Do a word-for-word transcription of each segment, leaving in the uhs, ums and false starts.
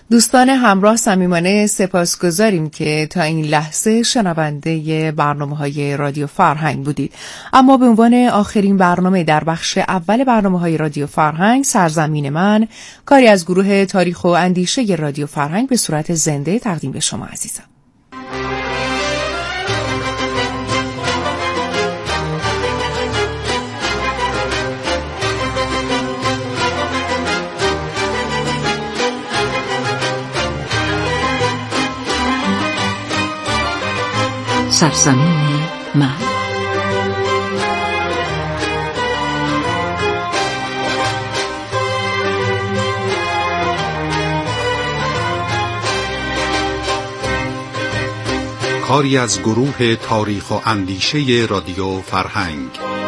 دوستان همراه صمیمانه سپاسگزاریم که تا این لحظه شنونده برنامه‌های رادیو فرهنگ بودید. اما به عنوان آخرین برنامه در بخش اول برنامه‌های رادیو فرهنگ، سرزمین من، کاری از گروه تاریخ و اندیشه رادیو فرهنگ به صورت زنده تقدیم به شما عزیزان. سرزمین من. کاری از گروه تاریخ و اندیشه رادیو فرهنگ.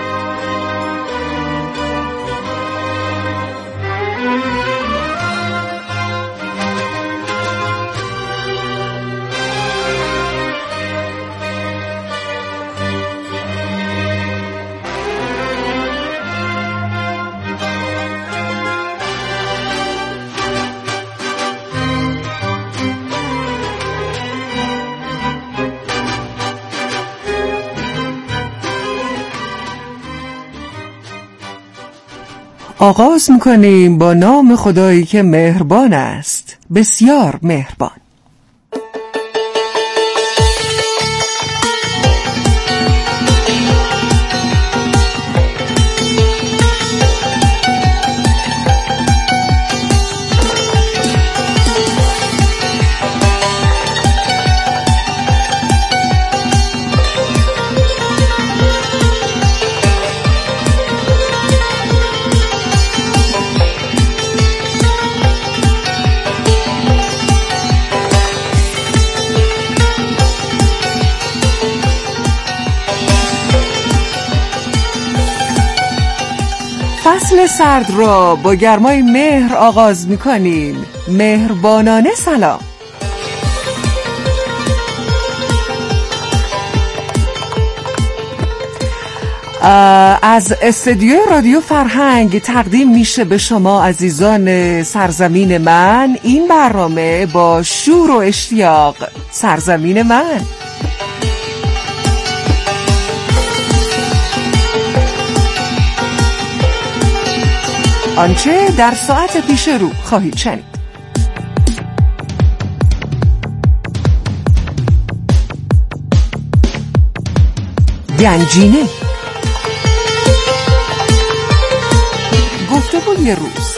آغاز می‌کنیم با نام خدایی که مهربان است، بسیار مهربان. فصل سرد را با گرمای مهر آغاز می‌کنیم. مهربانانه سلام. از استودیو رادیو فرهنگ تقدیم میشه به شما عزیزان سرزمین من این برنامه با شور و اشتیاق. سرزمین من. آنچه در ساعت پیش رو خواهید شنید. گنجینه، گفتگوی روز،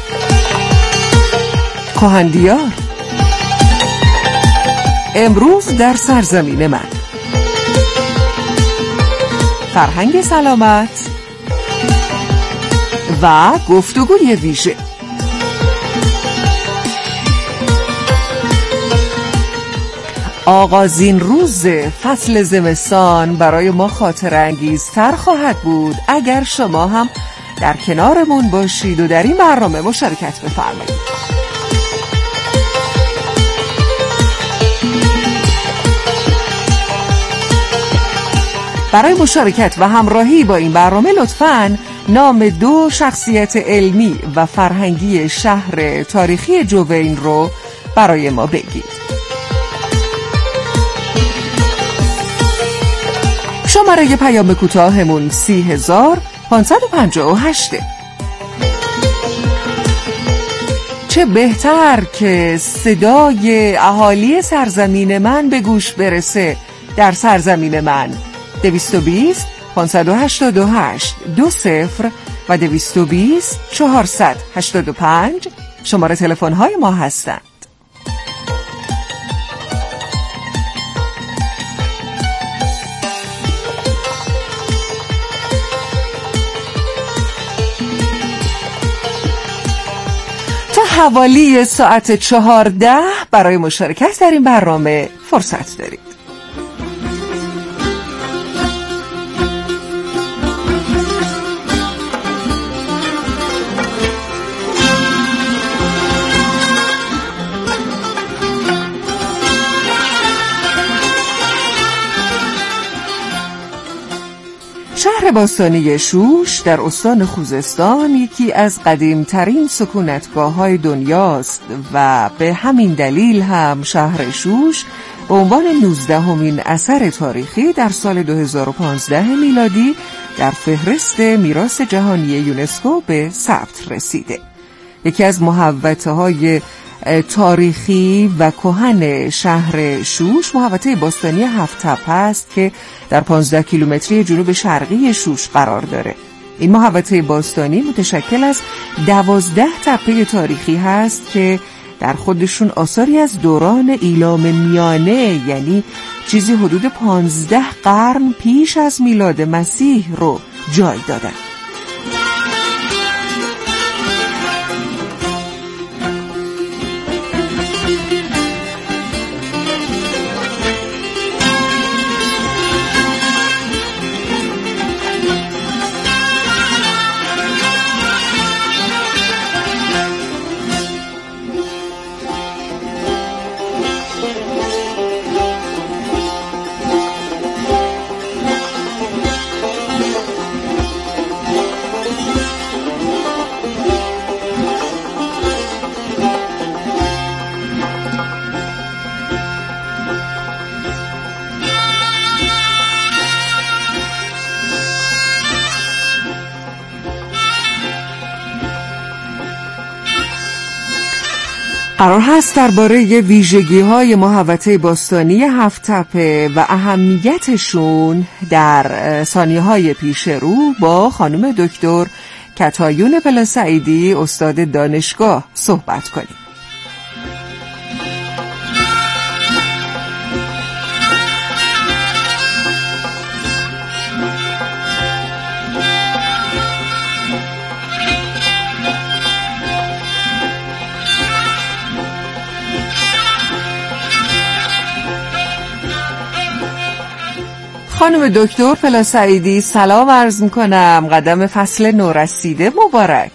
کهندیار، امروز در سرزمین من، فرهنگ سلامت و گفتگوی ویژه. آغازین روز فصل زمستان برای ما خاطره انگیزتر خواهد بود اگر شما هم در کنارمون باشید و در این برنامه مشارکت بفرمایید. برای مشارکت و همراهی با این برنامه لطفاً نام دو شخصیت علمی و فرهنگی شهر تاریخی جوین رو برای ما بگید. شماره پیام کوتاهمون سی هزار پانصد و پنجاه و هشت. چه بهتر که صدای اهالی سرزمین من به گوش برسه در سرزمین من. دویست و بیست پانصد و هشتاد و هشت دو صفر و دویست و بیست چهارصد و هشتاد و پنج شماره تلفن های ما هستند. تا حوالی ساعت چهارده برای مشارکت در این برنامه فرصت دارید. شهر باستانی شوش در استان خوزستان یکی از قدیمترین سکونتگاه‌های دنیاست و به همین دلیل هم شهر شوش به عنوان نوزدهمین اثر تاریخی در سال دو هزار و پانزده میلادی در فهرست میراث جهانی یونسکو به ثبت رسیده. یکی از محوطه‌های تاریخی و کهن شهر شوش محوطه باستانی هفت تپه است که در پانزده کیلومتری جنوب شرقی شوش قرار داره. این محوطه باستانی متشکل از دوازده تپه تاریخی هست که در خودشون آثاری از دوران ایلام میانه، یعنی چیزی حدود پانزده قرن پیش از میلاد مسیح رو جای دادن. قرار هست درباره ویژگی‌های محوطه باستانی هفت تپه و اهمیتشون در ثانیه‌های پیش رو با خانم دکتر کتایون پلاسعیدی استاد دانشگاه صحبت کنیم. خانم دکتر پلاسعیدی سلام عرض میکنم، قدم فصل نورسیده مبارک.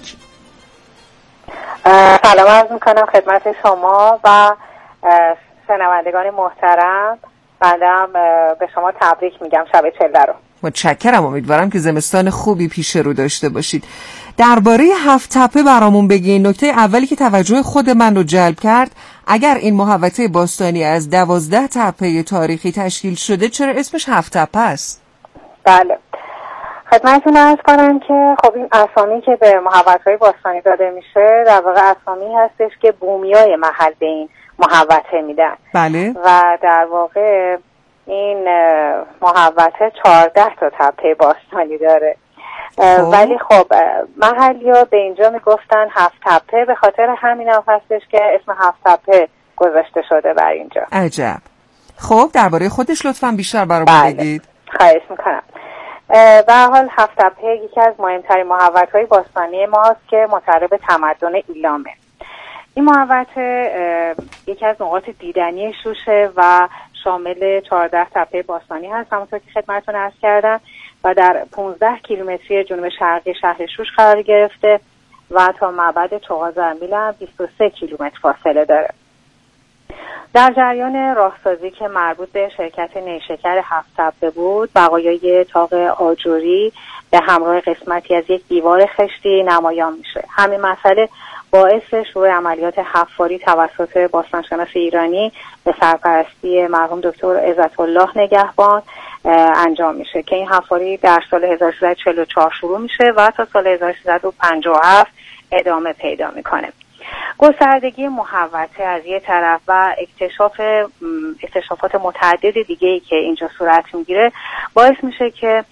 سلام عرض میکنم خدمت شما و شنوندگان محترم. بندم به شما تبریک میگم شب چله رو. متشکرم، امیدوارم که زمستان خوبی پیش رو داشته باشید. درباره هفت تپه برامون بگین. نکته اولی که توجه خود من رو جلب کرد، اگر این محوطه باستانی از دوازده تپه تاریخی تشکیل شده چرا اسمش هفت تپه است؟ بله، خدمتتون عرض کنم که خب این اسامی که به محوطه‌های باستانی داده میشه در واقع اسامی هستش که بومیای محل به این محوطه میدن. بله. و در واقع این محوطه چهارده تا تپه باستانی داره. خب. ولی خب محلی‌ها به اینجا میگفتن هفت تپه، به خاطر همین هم هستش که اسم هفت تپه گذاشته شده بر اینجا. عجب. خب درباره خودش لطفاً بیشتر برامون بله. بگید. خواهش میکنم. به هر حال هفت تپه یکی از مهمترین محوطه‌های باستانی ماست که متعلق به تمدن ایلامه. این محوطه یکی از نقاط دیدنی شوشه و شامل چهارده تپه باستانی هست همونطور که خدمتتون عرض کردم و در پانزده کیلومتری جنوب شرقی شهر شوش قرار گرفته و تا معبد چغازرمیل هم بیست و سه کیلومتر فاصله داره. در جریان راهسازی که مربوط به شرکت نیشکر هفت تپه بود، بقایای طاق آجوری به همراه قسمتی از یک دیوار خشتی نمایان میشه. همین مسئله باعث شروع عملیات حفاری توسط باستانشناس ایرانی به سرپرستی مرحوم دکتر عزت الله نگهبان انجام میشه که این حفاری در سال هزار و سیصد و چهل و چهار شروع میشه و تا سال هزار و سیصد و پنجاه و هفت ادامه پیدا میکنه. گستردگی محوطه از یه طرف و اکتشاف اکتشافات متعدد دیگه‌ای که اینجا صورت میگیره باعث میشه که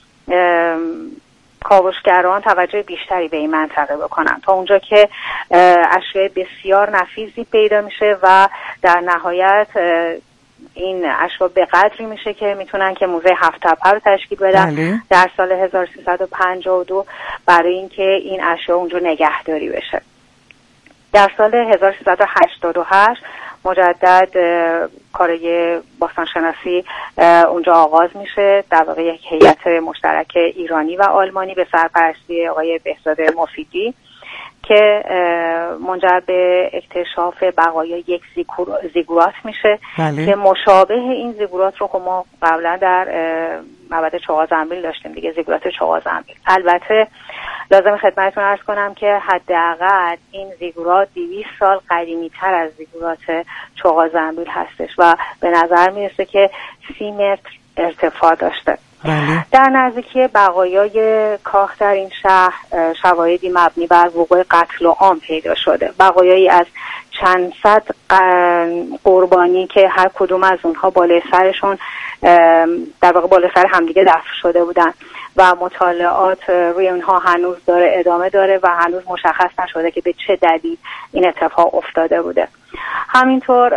کاوشگران توجه بیشتری به این منطقه بکنن تا اونجا که اشیاء بسیار نفیسی پیدا میشه و در نهایت این اشیاء به قدری میشه که میتونن که موزه هفت تپه رو تشکیل بدن. بله. در سال هزار و سیصد و پنجاه و دو برای اینکه این اشیاء اونجا نگهداری بشه. در سال هزار و سیصد و هشتاد و هشت مجدد کارای باستانشناسی اونجا آغاز میشه، در واقع یک هیئت مشترک ایرانی و آلمانی به سرپرستی آقای بهزاد مفیدی که منجر به اکتشاف بقایای یک زیگورات میشه. بله. که مشابه این زیگورات رو که ما قبلا در معبد چغازنبیل داشتیم دیگه، زیگورات چغازنبیل. البته لازم خدمتتون عرض کنم که حداقل این زیگورات دویست سال قدیمی تر از زیگورات چغازنبیل هستش و به نظر میرسه که سی متر ارتفاع داشته. بله. در نزدیکی بقایای کاخ در این شهر شواهدی مبنی بر وقوع قتل و عام پیدا شده. بقایایی از چند صد قربانی که هر کدوم از اونها بالای سرشون در واقع بالای سر همدیگه دفن شده بودن و مطالعات روی اونها هنوز داره ادامه داره و هنوز مشخص نشده که به چه دلیل این اتفاق افتاده بوده. همینطور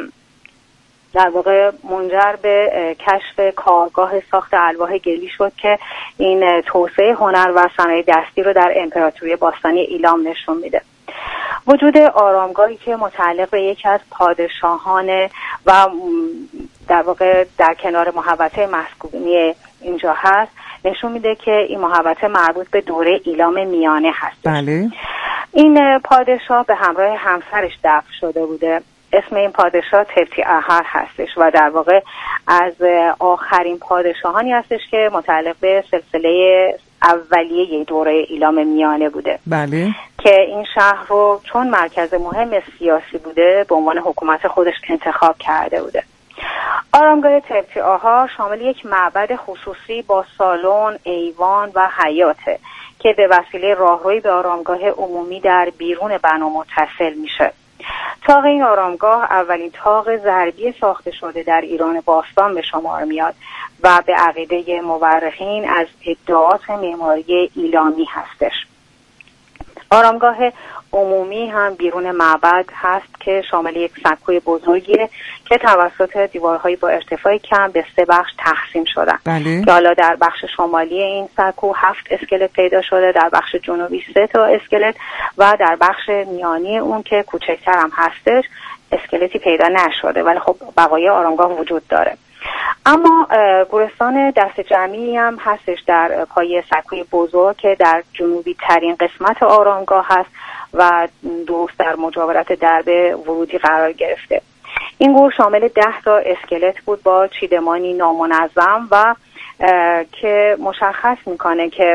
در واقع منجر به کشف کارگاه ساخت الواح گلی شد که این توسعه هنر و صنایع دستی رو در امپراتوری باستانی ایلام نشون میده. وجود آرامگاهی که متعلق به یکی از پادشاهان و در واقع در کنار محوطه مسکونی اینجا هست نشون میده که این محوطه مربوط به دوره ایلام میانه هست. بله. این پادشاه به همراه همسرش دفن شده بوده. اسم این پادشاه تبتی احر هستش و در واقع از آخرین پادشاهانی هستش که متعلق به سلسله اولیه دوره ایلام میانه بوده. بله. که این شهر رو چون مرکز مهم سیاسی بوده به عنوان حکومت خودش انتخاب کرده بوده. آرامگاه تبتی احر شامل یک معبد خصوصی با سالن، ایوان و حیاته که به وسیله راهروی به آرامگاه عمومی در بیرون بنا متصل میشه. طاق این آرامگاه اولین طاق ضربی ساخته شده در ایران باستان به شمار میاد و به عقیده مورخین از ادعاءات معماری ایلامی هستش. آرامگاه عمومی هم بیرون معبد هست که شامل یک سکوی بزرگیه که توسط دیوارهایی با ارتفاع کم به سه بخش تقسیم شدن. بله. که حالا در بخش شمالی این سکو هفت اسکلت پیدا شده، در بخش جنوبی سه تا اسکلت و در بخش میانی اون که کوچکتر هم هستش اسکلتی پیدا نشده، ولی خب بقایای آرامگاه وجود داره. اما گورستان دست جمعی هم هستش در پای سکوی بزرگ که در جنوبی ترین قسمت آرامگاه هست و درست در مجاورت درب ورودی قرار گرفته. این گور شامل ده تا اسکلت بود با چیدمانی نامنظم و که مشخص میکنه که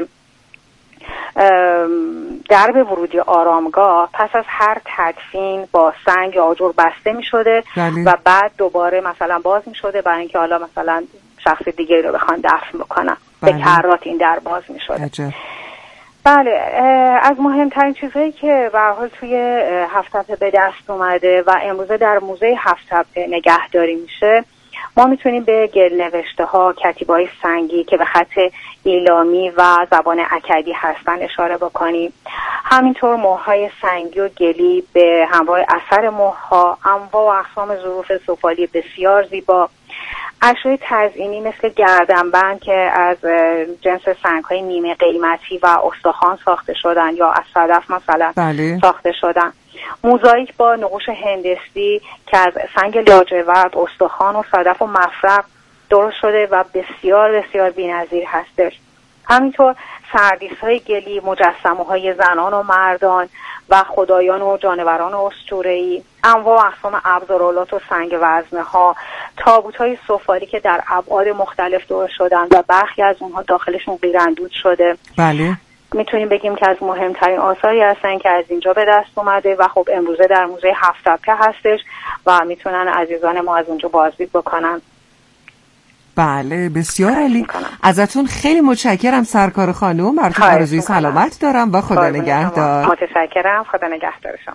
درب ورودی آرامگاه پس از هر تدفین با سنگ یا آجر بسته می شده و بعد دوباره مثلا باز می شده برای اینکه حالا مثلا شخص دیگه رو بخوان دفن بکنن. به کرات این در باز می شده. بله. از مهمترین چیزهایی که به هر حال توی هفت تپه به دست اومده و امروزه در موزه هفت تپه نگهداری میشه، ما میتونیم به گل نوشته ها، کتیبه‌های سنگی که به خط ایلامی و زبان اکدی هستن اشاره بکنیم. همینطور مهرهای سنگی و گلی به همراه اثر مهرها، انواع و اقسام ظروف سفالی بسیار زیبا، اشیاء تزئینی مثل گردنبند که از جنس سنگ‌های نیمه قیمتی و استخوان ساخته شدن یا از صدف مثلا بله. ساخته شدن، موزاییک با نقوش هندسی که از سنگ لاجورد، استخوان و صدف و مفرق درست شده و بسیار بسیار بی‌نظیر هستش. همینطور سردیس‌های گلی، مجسمه‌های زنان و مردان و خدایان و جانوران اسطوره‌ای، انواع و اقسام ابزارالات و سنگ وزنه‌ها، تابوت‌های سفالی که در ابعاد مختلف درست شدن و برخی از اونها داخلشون قیراندود شده. بله. میتونیم بگیم که از مهمترین آثاری هستن که از اینجا به دست اومده و خب امروزه در موزه هفت تپه هستش و میتونن عزیزان ما از اونجا بازدید بکنن. بله بسیار عالی. ازتون خیلی متشکرم سرکار خانم. براتون آرزوی سلامت دارم و خدا نگهدار. متشکرم. خدا نگهدار شما.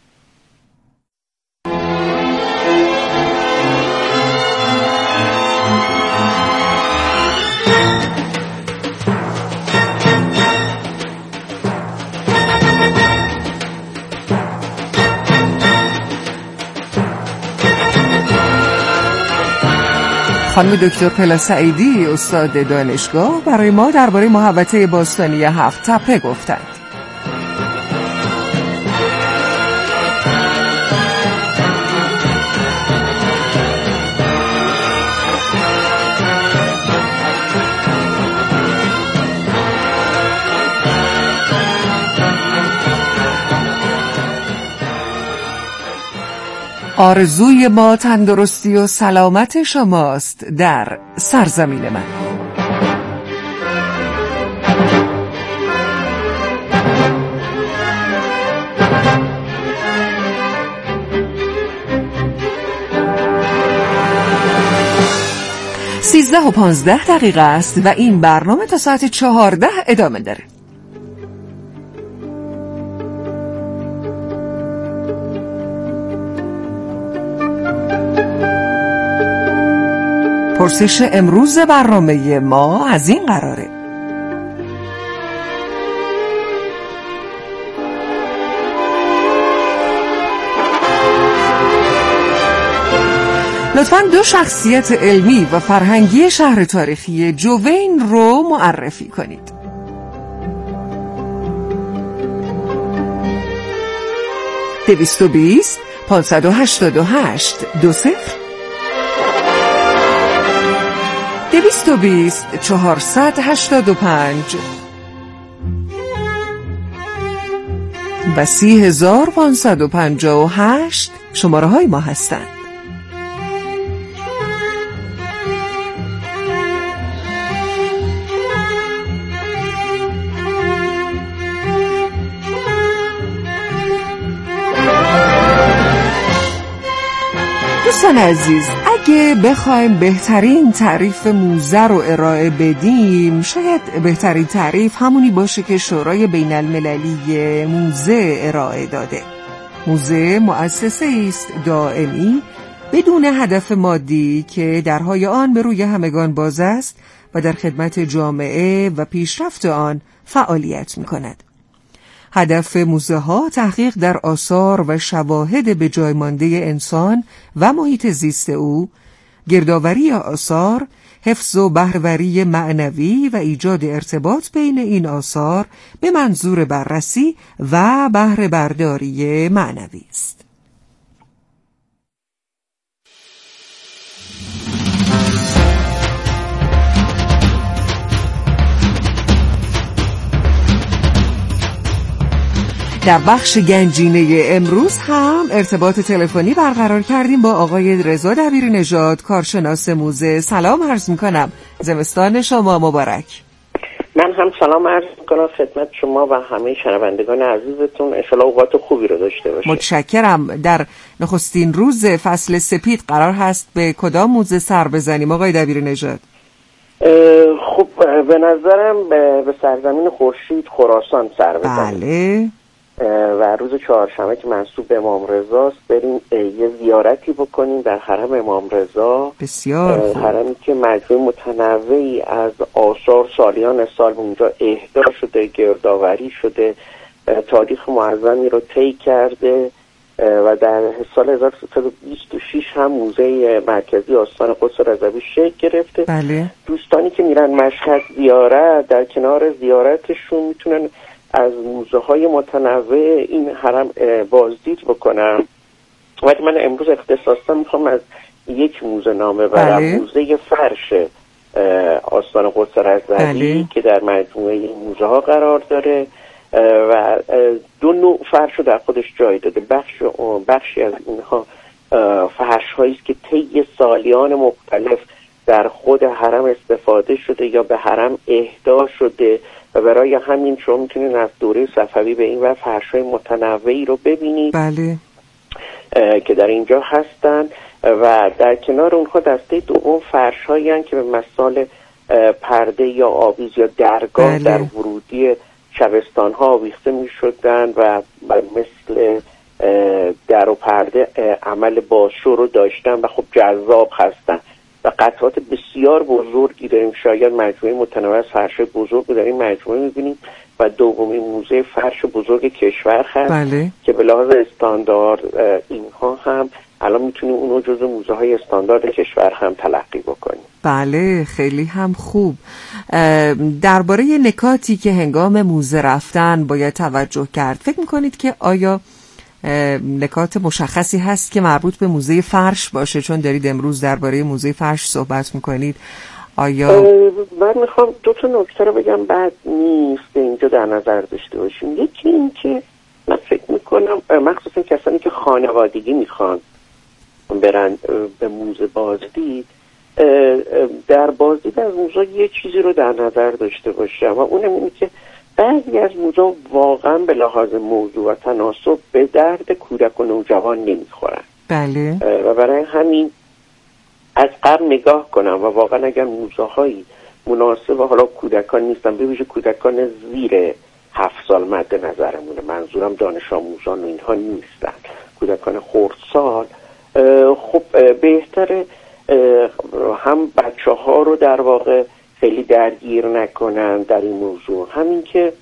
خانم دکتر پلا سعیدی استاد دانشگاه برای ما درباره محوطه باستانی هفت تپه گفتند. آرزوی ما تندرستی و سلامت شماست در سرزمین من. سیزده و پانزده دقیقه است و این برنامه تا ساعت چهارده ادامه داره. پرسش امروز برنامه ما از این قراره: لطفاً دو شخصیت علمی و فرهنگی شهر تاریخی جوین رو معرفی کنید. دویست و بیست پانصد و هشتاد و هشت دو صفر دویست و بیست چهارصد و هشتاد و پنج و سی هزار پانصد و پنجاه و هشت شماره های ما هستند. دوستان عزیز، اگه بخوایم بهترین تعریف موزه رو ارائه بدیم، شاید بهترین تعریف همونی باشه که شورای بین المللی موزه ارائه داده. موزه مؤسسه است دائمی بدون هدف مادی که درهای آن به روی همگان باز است و در خدمت جامعه و پیشرفت آن فعالیت می کند. هدف موزه ها تحقیق در آثار و شواهد به جای مانده انسان و محیط زیست او، گردآوری آثار، حفظ و بهره‌وری معنوی و ایجاد ارتباط بین این آثار به منظور بررسی و بهره برداری معنوی است. در بخش گنجینه امروز هم ارتباط تلفنی برقرار کردیم با آقای رضا دبیرنژاد، کارشناس موزه. سلام عرض میکنم، زمستان شما مبارک. من هم سلام عرض میکنم خدمت شما و همه شنوندگان عزیزتون. انشالله اوقات خوبی رو داشته باشید. متشکرم. در نخستین روز فصل سپید قرار هست به کدام موزه سر بزنیم آقای دبیرنژاد؟ خب به نظرم به سرزمین خورشید خراسان سر بزنیم. بله. و روز چهارشنبه که منسوب به امام رضاست بریم یه زیارتی بکنیم در حرم امام رضا. بسیار خوب. حرمی که مجموعه متنوعی از آثار سالیان سال اونجا اهدا شده، گردآوری شده، تاریخ معظمی رو طی کرده و در سال هزار و سیصد و بیست و شش هم موزه مرکزی آستان قدس رضوی شکل گرفته. بله. دوستانی که میرن مشهد زیارت، در کنار زیارتشون میتونن از موزه های متنوع این حرم بازدید بکنم. ولی من امروز اختصاصا میخوام از یک موزه نامه برم. بله. موزه فرش آستان قدس رضوی. بله. که در مجموعه موزه ها قرار داره و دو نوع فرش رو در خودش جای داده. بخش بخشی از اینها فرش هایی است که طی سالیان مختلف در خود حرم استفاده شده یا به حرم اهدا شده و برای همین شما میتونید از دوره صفوی به این و فرش‌های متنوعی رو ببینید. بله. که در اینجا هستن و در کنار اونها دسته دوم فرش‌هایی هستند که به مثال پرده یا آویز یا درگاه. بله. در ورودی شبستان‌ها آویخته می‌شدن و مثل در و پرده عمل بازشو رو داشتن و خب جذاب هستن و قطعات بسیار بزرگی داریم. شاید مجموعه متنوع از فرش بزرگ رو در این مجموعه می‌بینیم و دومین موزه فرش بزرگ کشور هست. بله. که به لحاظ استاندارد اینها هم الان میتونیم اونو جزو موزه های استاندارد کشور هم تلقی بکنیم. بله، خیلی هم خوب. درباره نکاتی که هنگام موزه رفتن باید توجه کرد، فکر میکنید که آیا نکات مشخصی هست که مربوط به موزه فرش باشه؟ چون دارید امروز درباره موزه فرش صحبت میکنید. آیا من میخوام دو تا نکته رو بگم بعد نیست اینجا در نظر داشته باشیم. یکی این که من فکر میکنم مخصوصا کسانی که خانوادگی میخوان برن به موزه بازدید، در بازدید از موزه یه چیزی رو در نظر داشته باشه و اونم اینه که بعضی از موزه واقعا به لحاظ موضوع و تناسب به درد کودک و نوجوان نمیخورن. بله. و برای همین از قبل نگاه کنم و واقعا اگر موزه هایی مناسب و حالا کودکان نیستن، به ویژه کودکان زیر هفت سال مد نظرمونه، منظورم دانش آموزان و اینها نیستن، کودکان خردسال، خب بهتره هم بچه ها رو در واقع خیلی درگیر نکنن در این موضوع، همین که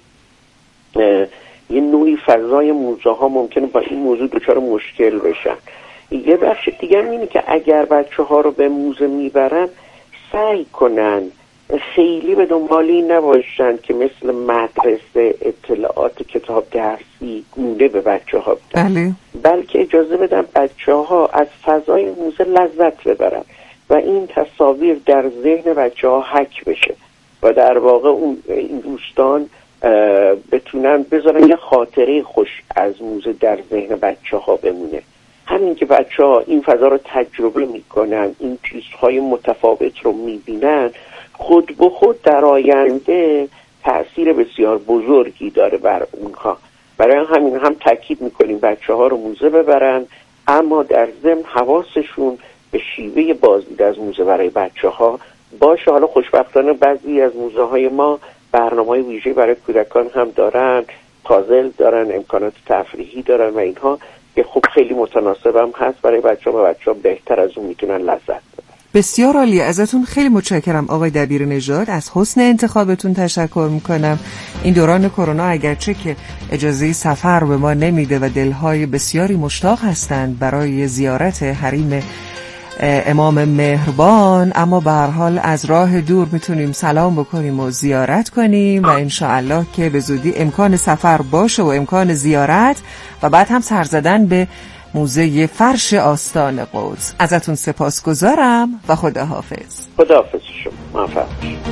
یه نوعی فضای موزه ها ممکنه با این موضوع دچار مشکل بشن. یه بخش دیگه اینه که اگر بچه ها رو به موزه میبرن سعی کنن خیلی به دنبال این نباشن که مثل مدرسه اطلاعات کتاب درسی گونه به بچه ها بدن، بله. بلکه اجازه بدن بچه ها از فضای موزه لذت ببرن و این تصاویر در ذهن بچه ها حک بشه و در واقع اون این دوستان بتونن بذارن یه خاطره خوش از موزه در ذهن بچه ها بمونه. همین که بچه ها این فضا رو تجربه میکنن، این چیزهای متفاوت رو میبینن، خود به خود در آینده تأثیر بسیار بزرگی داره بر اونها. برای همین هم تاکید میکنیم بچه ها رو موزه ببرن، اما در ضمن حواسشون به شیوه بازدید از موزه برای بچه ها باشه. حالا خوشبختانه بعضی از موزه های ما برنامه‌های ویژه برای کودکان هم دارن، پازل دارن، امکانات تفریحی دارن و اینها که خب خیلی متناسب هم هست برای بچه‌ها و بچه‌ها بهتر از اون میتونن لذت ببرن. بسیار عالی، ازتون خیلی متشکرم آقای دبیرنژاد، از حسن انتخابتون تشکر میکنم. این دوران کرونا اگرچه که اجازه سفر به ما نمیده و دلهای بسیاری مشتاق هستند برای زیارت حریم امام مهربان، اما به هر حال از راه دور میتونیم سلام بکنیم و زیارت کنیم و انشاءالله که به زودی امکان سفر باشه و امکان زیارت و بعد هم سر زدن به موزه فرش آستان قدس. ازتون سپاسگزارم و خداحافظ. خداحافظ شما، موفق باشید.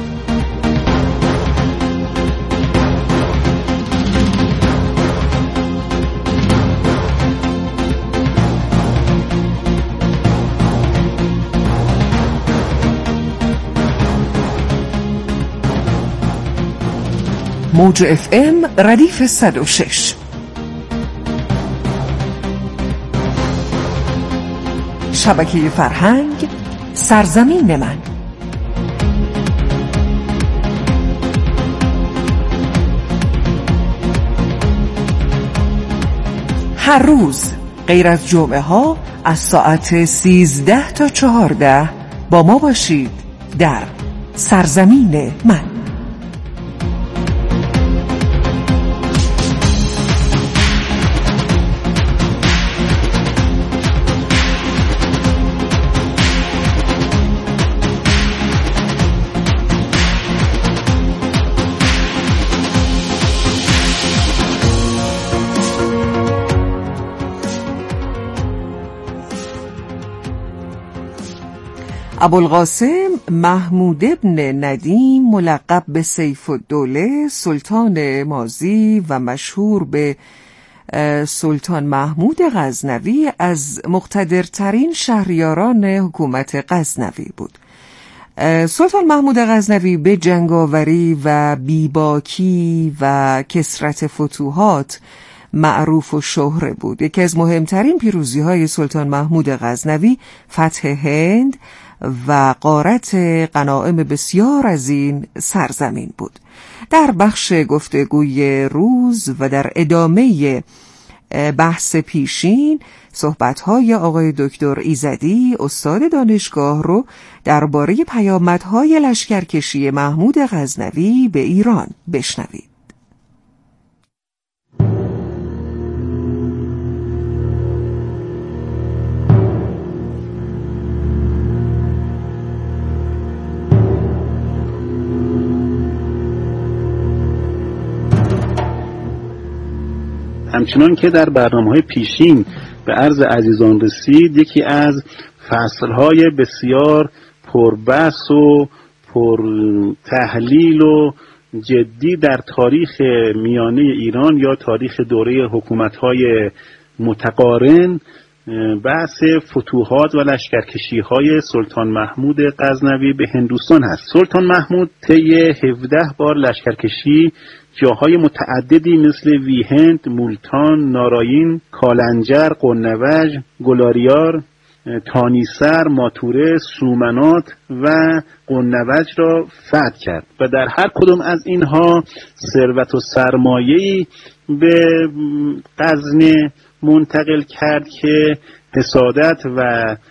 موج اف ام ردیف صد و شش. شبکه فرهنگ سرزمین من. هر روز غیر از جمعه ها از ساعت سیزده تا چهارده با ما باشید در سرزمین من. ابوالقاسم محمود ابن ندیم ملقب به سیف الدوله، سلطان ماضی و مشهور به سلطان محمود غزنوی، از مقتدرترین شهریاران حکومت غزنوی بود. سلطان محمود غزنوی به جنگاوری و بیباکی و کثرت فتوحات معروف و شهره بود. یکی از مهمترین پیروزی‌های سلطان محمود غزنوی فتح هند و غارت غنایم بسیار از این سرزمین بود. در بخش گفتگوی روز و در ادامه بحث پیشین صحبت‌های آقای دکتر ایزدی استاد دانشگاه رو درباره پیامدهای لشکرکشی محمود غزنوی به ایران بشنوید. همچنان که در برنامه‌های پیشین به عرض عزیزان رسید، یکی از فصل‌های بسیار پربحث و پر تحلیل و جدی در تاریخ میانه ایران یا تاریخ دوره حکومت‌های متقارن بحث فتوحات و لشکرکشی‌های سلطان محمود غزنوی به هندوستان هست. سلطان محمود طی هفده بار لشکرکشی جاهای متعددی مثل ویهند، مولتان، ناراین، کالنجر، قنوج، گلاریار تانیسر، ماتوره، سومنات و قنوج را فتح کرد و در هر کدام از اینها ثروت و سرمایه‌ای به غزنه منتقل کرد که حسادت و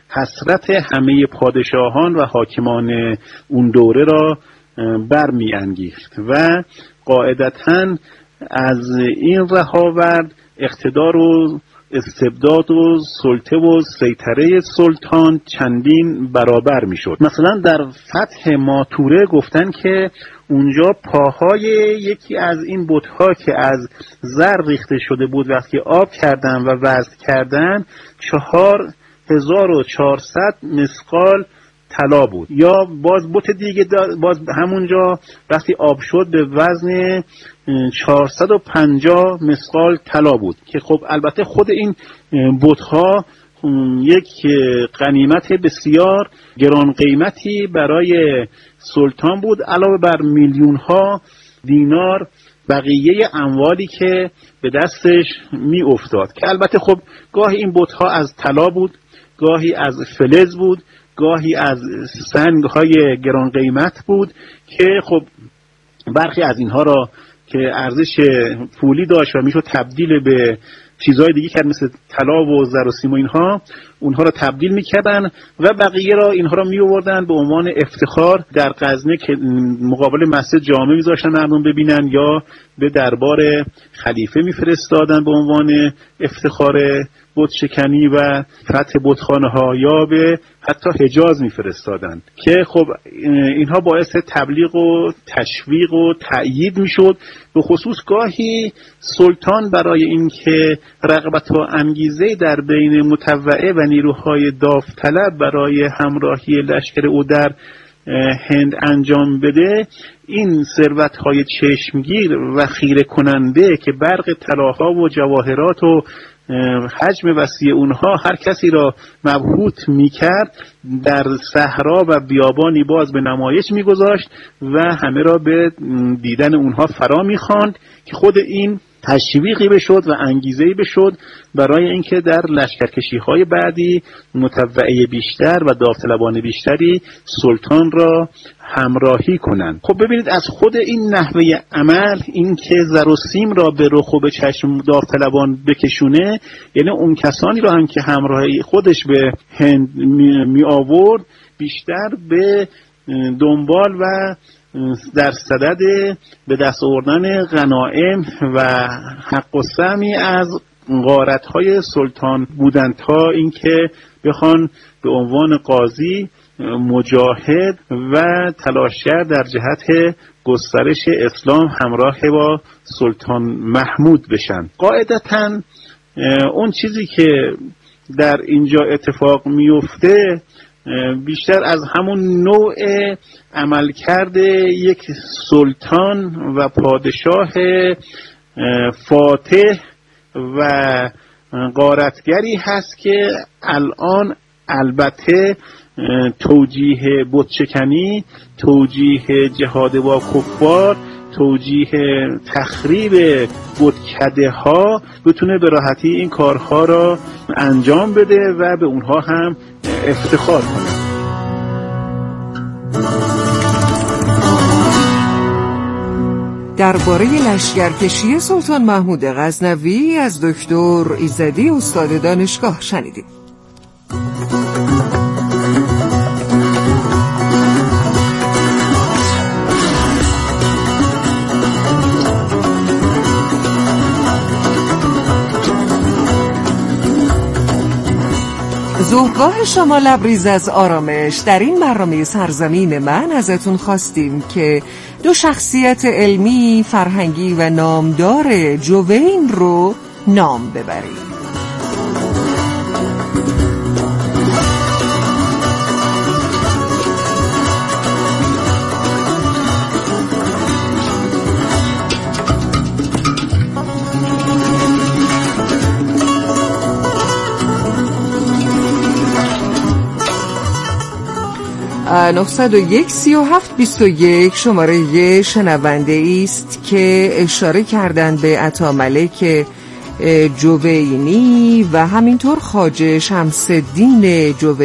حسرت همه پادشاهان و حاکمان اون دوره را برمی انگیخت و قاعدتاً از این رهاورد اقتدار و استبداد و سلطه و سیطره سلطان چندین برابر میشد. مثلا در فتح ماتوره گفتن که اونجا پاهای یکی از این بت‌ها که از زر ریخته شده بود وقتی آب کردن و وزن کردن چهار هزار و چهارصد مثقال طلا بود. یا باز بت دیگه باز همونجا وقتی آب شد به وزن چهارصد و پنجاه مثقال طلا بود که خب البته خود این بت‌ها یک غنیمت بسیار گران قیمتی برای سلطان بود، علاوه بر میلیون ها دینار بقیه اموالی که به دستش می افتاد که البته خب گاهی این بت‌ها از طلا بود، گاهی از فلز بود، گاهی از سنگ‌های گران قیمت بود که خب برخی از اینها را که ارزش پولی داشت و میشد تبدیل به چیزهای دیگه کرد مثل طلا و زر و سیم و اینها، اونها را تبدیل میکردن و بقیه را اینها را میآوردن به عنوان افتخار در غزنه که مقابل مسجد جامع میذاشتن مردم ببینن یا به دربار خلیفه میفرستادن به عنوان افتخار بت شکنی و فتح بتخانه ها یا به حتی حجاز میفرستادن که خب اینها باعث تبلیغ و تشویق و تأیید میشد. به خصوص گاهی سلطان برای اینکه رغبت و انگیزه در بین متوعه و نیروهای داوطلب برای همراهی لشکر او در هند انجام بده، این ثروت‌های چشمگیر و خیره کننده که برق طلاها و جواهرات و حجم وسیع اونها هر کسی را مبهوت میکرد، در صحرا و بیابانی باز به نمایش میگذاشت و همه را به دیدن اونها فرا میخواند که خود این تشویقی بشد و انگیزه‌ای بشد برای اینکه در لشکرکشی‌های بعدی متوعه بیشتر و داوطلبان بیشتری سلطان را همراهی کنند. خب ببینید از خود این نحوه عمل، این که زر و سیم را به رخ و به چشم داوطلبان بکشونه، یعنی اون کسانی را هم که همراهی خودش به هند می, می آورد بیشتر به دنبال و در صدد به دست آوردن غنایم و حق و سهمی از غارت‌های سلطان بودند تا اینکه بخوان به عنوان قاضی مجاهد و تلاشگر در جهت گسترش اسلام همراه با سلطان محمود بشن. قاعدتاً اون چیزی که در اینجا اتفاق میفته بیشتر از همون نوع عملکرد یک سلطان و پادشاه فاتح و غارتگری هست که الان البته توجیه بتشکنی، توجیه جهاد با کفار، توجیه تخریب بتکده ها بتونه به راحتی این کارها را انجام بده و به اونها هم افتخار کنه. درباره لشکرکشی سلطان محمود غزنوی از دکتر ایزدی استاد دانشگاه شنیدیم. ظهرگاه شما لبریز از آرامش. در این برنامه سرزمین من ازتون خواستیم که دو شخصیت علمی، فرهنگی و نامدار جوین رو نام ببرید. نهصد و یک سی و هفت بیست و یک شماره شنونده است که اشاره کردن به عطا ملک جوینی و همینطور خواجه شمس‌الدین جوینی